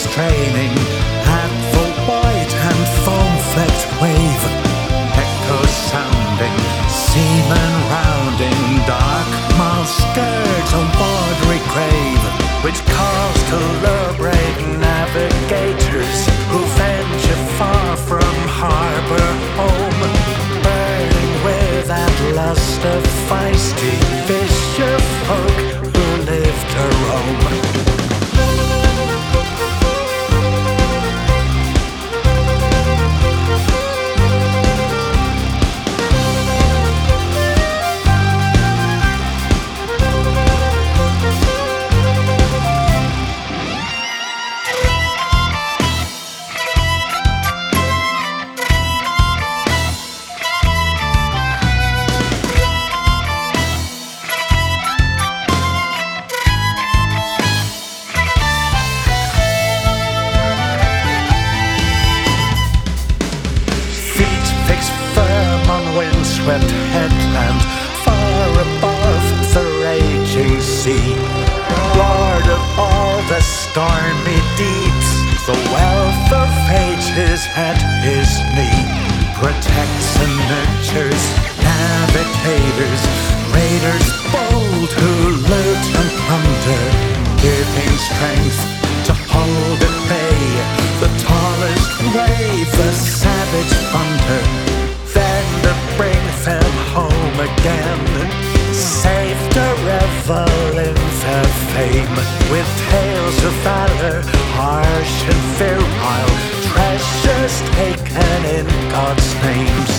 straining at the white and foam-flecked wave, echoes sounding, seamen rounding, dark mild skirts a watery grave, which calls to lure brave navigators who venture far from harbor home, burning with that lust of feisty fisher folk who live to roam. Firm on windswept headland, far above the raging sea, lord of all the stormy deeps, the wealth of ages at his knee, protects and nurtures navigators, raiders bold who loot and plunder, giving strength to hold at bay the tallest wave, the savage thunder, then to bring them home again, safe to revel in their fame, with tales of valor, harsh and virile, treasures taken in God's name.